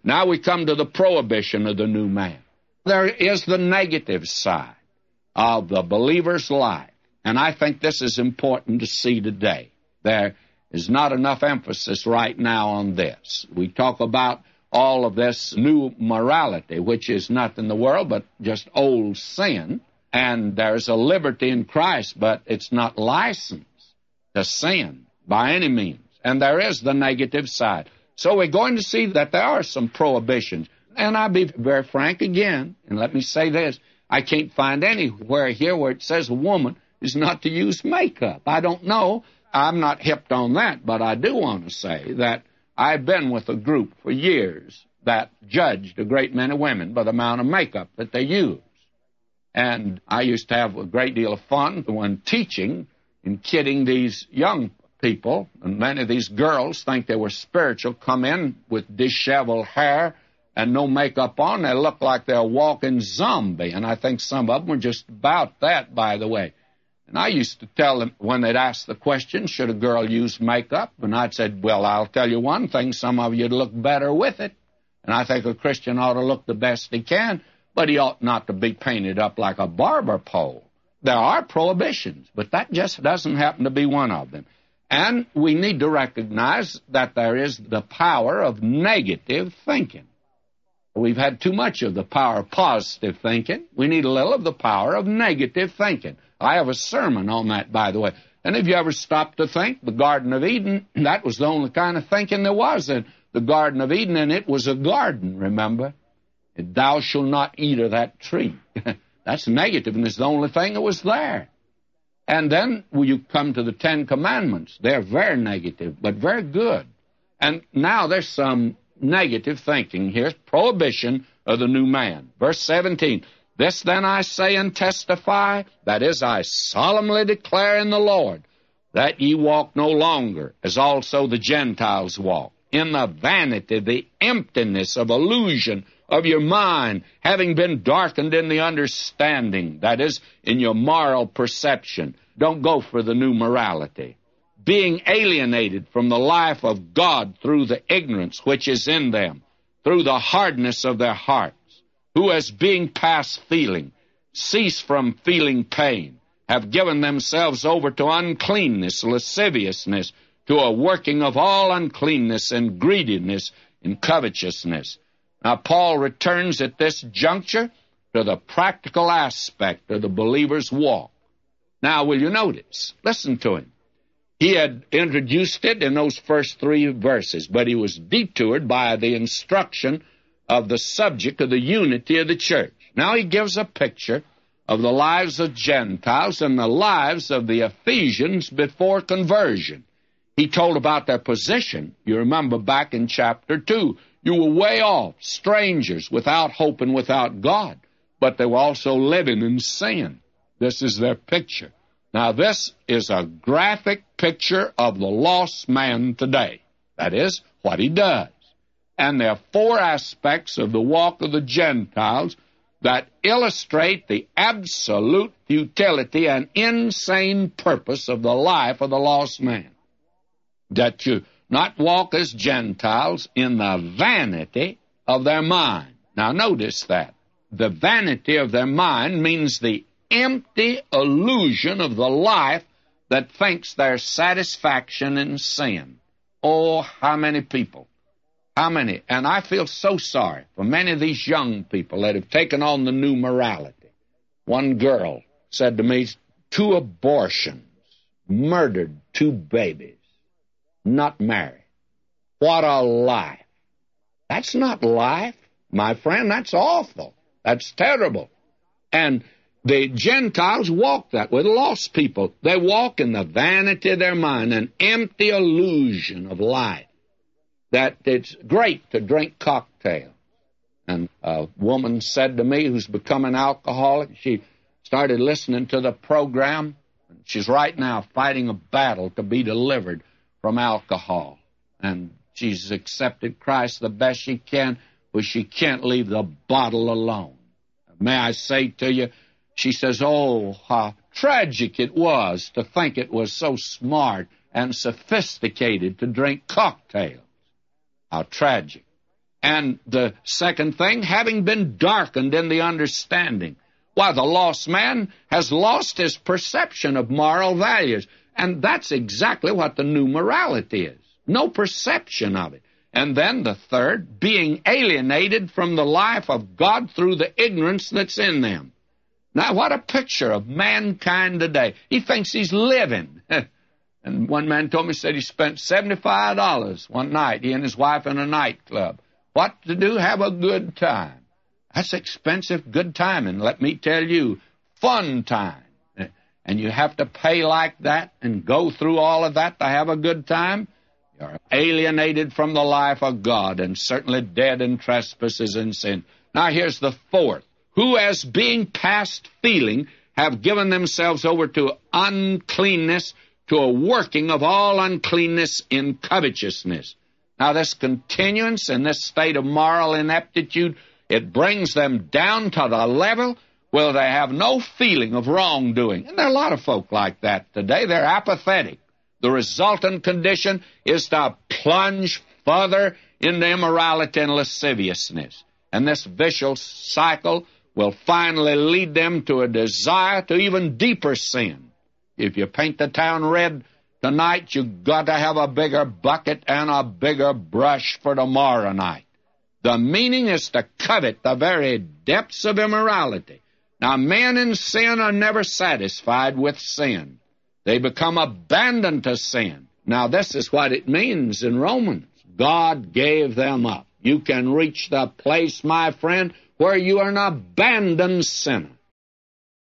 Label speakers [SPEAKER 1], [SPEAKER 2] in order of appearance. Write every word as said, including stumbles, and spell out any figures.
[SPEAKER 1] Now we come to the prohibition of the new man. There is the negative side of the believer's life, and I think this is important to see today. There is not enough emphasis right now on this. We talk about all of this new morality, which is nothing in the world but just old sin, and there's a liberty in Christ, but it's not licensed to sin by any means. And there is the negative side. So we're going to see that there are some prohibitions. And I'll be very frank again, and let me say this. I can't find anywhere here where it says a woman is not to use makeup. I don't know. I'm not hipped on that, but I do want to say that I've been with a group for years that judged a great many women by the amount of makeup that they use. And I used to have a great deal of fun when teaching and kidding these young people, and many of these girls think they were spiritual, come in with disheveled hair and no makeup on. They look like they're a walking zombie, and I think some of them were just about that, by the way. And I used to tell them when they'd ask the question, should a girl use makeup? And I'd said, well, I'll tell you one thing, some of you'd look better with it. And I think a Christian ought to look the best he can, but he ought not to be painted up like a barber pole. There are prohibitions, but that just doesn't happen to be one of them. And we need to recognize that there is the power of negative thinking. We've had too much of the power of positive thinking. We need a little of the power of negative thinking. I have a sermon on that, by the way. And have you ever stopped to think? The Garden of Eden, that was the only kind of thinking there was in the Garden of Eden, and it was a garden, remember? Thou shalt not eat of that tree. That's negative, and it's the only thing that was there. And then when you come to the Ten Commandments, they're very negative, but very good. And now there's some negative thinking here. Prohibition of the new man. Verse seventeen, this then I say and testify, that is, I solemnly declare in the Lord, that ye walk no longer, as also the Gentiles walk, in the vanity, the emptiness of illusion of your mind, having been darkened in the understanding, that is, in your moral perception. Don't go for the new morality. Being alienated from the life of God through the ignorance which is in them, through the hardness of their hearts, who as being past feeling, cease from feeling pain, have given themselves over to uncleanness, lasciviousness, to a working of all uncleanness and greediness and covetousness. Now, Paul returns at this juncture to the practical aspect of the believer's walk. Now, will you notice? Listen to him. He had introduced it in those first three verses, but he was detoured by the instruction of the subject of the unity of the church. Now he gives a picture of the lives of Gentiles and the lives of the Ephesians before conversion. He told about their position. You remember back in chapter two, you were way off, strangers, without hope and without God, but they were also living in sin. This is their picture. Now, this is a graphic picture of the lost man today. That is, what he does. And there are four aspects of the walk of the Gentiles that illustrate the absolute futility and insane purpose of the life of the lost man. That you not walk as Gentiles in the vanity of their mind. Now, notice that. The vanity of their mind means the empty illusion of the life that thinks their satisfaction in sin. Oh, how many people. How many? And I feel so sorry for many of these young people that have taken on the new morality. One girl said to me, two abortions, murdered two babies, not married. What a life. That's not life, my friend. That's awful. That's terrible. And the Gentiles walk that way. The lost people, they walk in the vanity of their mind, an empty illusion of life. That it's great to drink cocktails. And a woman said to me who's become an alcoholic, she started listening to the program. And she's right now fighting a battle to be delivered from alcohol. And she's accepted Christ the best she can, but she can't leave the bottle alone. May I say to you, she says, oh, how tragic it was to think it was so smart and sophisticated to drink cocktails. How tragic. And the second thing, having been darkened in the understanding. Why, the lost man has lost his perception of moral values. And that's exactly what the new morality is. No perception of it. And then the third, being alienated from the life of God through the ignorance that's in them. Now, what a picture of mankind today. He thinks he's living. And one man told me, said he spent seventy-five dollars one night, he and his wife in a nightclub. What to do? Have a good time. That's expensive, good time. And let me tell you, fun time. And you have to pay like that and go through all of that to have a good time. You're alienated from the life of God and certainly dead in trespasses and sin. Now here's the fourth. Who, as being past feeling, have given themselves over to uncleanness, to a working of all uncleanness in covetousness. Now this continuance and this state of moral ineptitude, it brings them down to the level where they have no feeling of wrongdoing. And there are a lot of folk like that today. They're apathetic. The resultant condition is to plunge further into immorality and lasciviousness. And this vicious cycle will finally lead them to a desire to even deeper sin. If you paint the town red tonight, you've got to have a bigger bucket and a bigger brush for tomorrow night. The meaning is to covet the very depths of immorality. Now, men in sin are never satisfied with sin. They become abandoned to sin. Now, this is what it means in Romans. God gave them up. You can reach the place, my friend, where you are an abandoned sinner.